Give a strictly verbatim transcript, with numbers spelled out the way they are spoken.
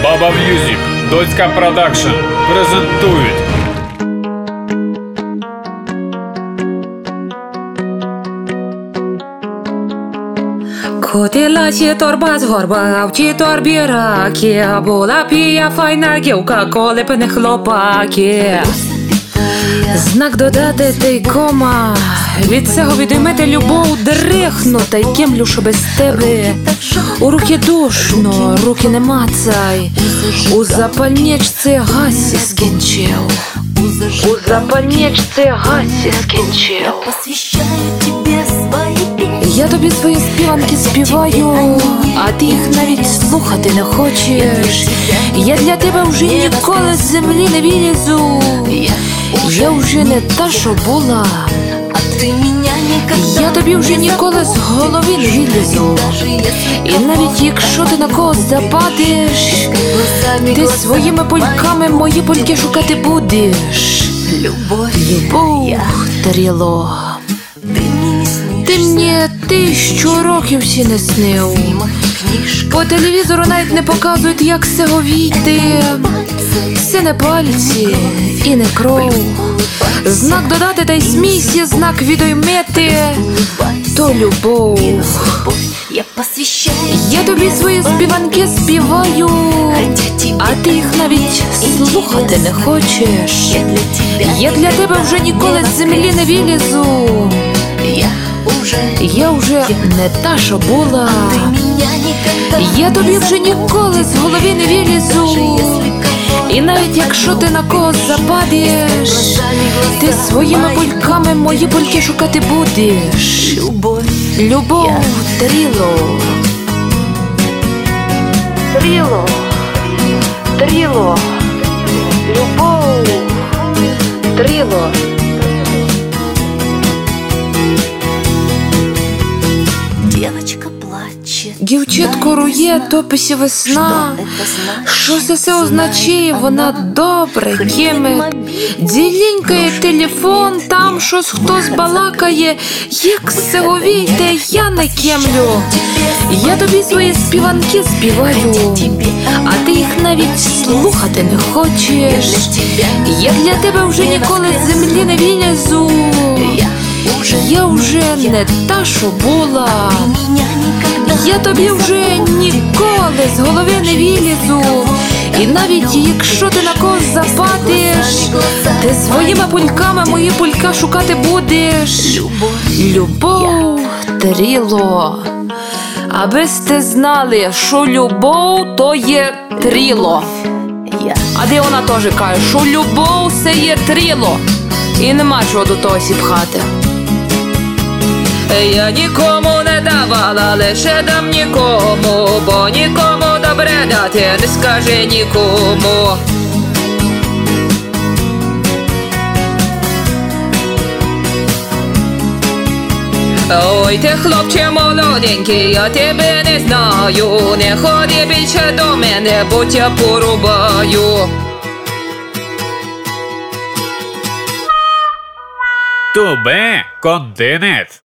Баба М'юзік, Доцька Продакшн презентують. Хотіла ще торба з горба, а в тій торбі раки. Була пія файна гівка, коли б не хлопаки. Знак додати та й кома. Від цього відіймете любов, дрихну та й кемлю, що без тебе. У руки душно, руки не мацай. У запальничці гасі скінчив. У запальничці гасі скінчив. Я тобі свої співанки співаю, а ти їх навіть слухати не хочеш. Я для тебе вже ніколи з землі не вилізу. Я вже не та, що була. Я тобі вже ніколи з голови не вилізу. І навіть якщо ти на когось западеш, ти своїми польками мої польки шукати будеш. Любов, Тріло. Ти мені тисячу років всі не снив. По телевізору навіть не показують, як з цього війти. Все не пальці і не кров. Знак додати та й смійся, знак відоймете, то любов. Я тобі свої співанки співаю, а ти їх навіть слухати не хочеш. Я для тебе вже ніколи з землі не вилізу. Я вже не та, що була. Я тобі вже ніколи з голови не вилізу. І навіть якщо ти на когось западеш, ти своїми польками мої польки шукати будеш. Любов, Тріло. Тріло, Тріло. Любов, Тріло. Дівчатко рує, топися весна. Що це все означає? Вона добре кеме. Діленькає телефон, там щось хтось балакає. Як з цього війде, я не кемлю. Я тобі свої співанки співаю, а ти їх навіть слухати не хочеш. Я для тебе вже ніколи з землі не вилізу. Я вже не та, що була. Я тобі вже ніколи з голови не вилізу. І навіть якщо ти на когось западеш, ти своїми пульками мої пулька шукати будеш. Любов, Тріло. Аби сте знали, що любов то є Тріло. А де вона теж каже, що любов це є Тріло. І нема чого до того сіпхати. Я нікому не давала, лише дам нікому, бо нікому добре дати не скаже нікому. Ой, ти хлопче молоденький, я тебе не знаю, не ходи більше до мене, бо тя порубаю. Тубе континент.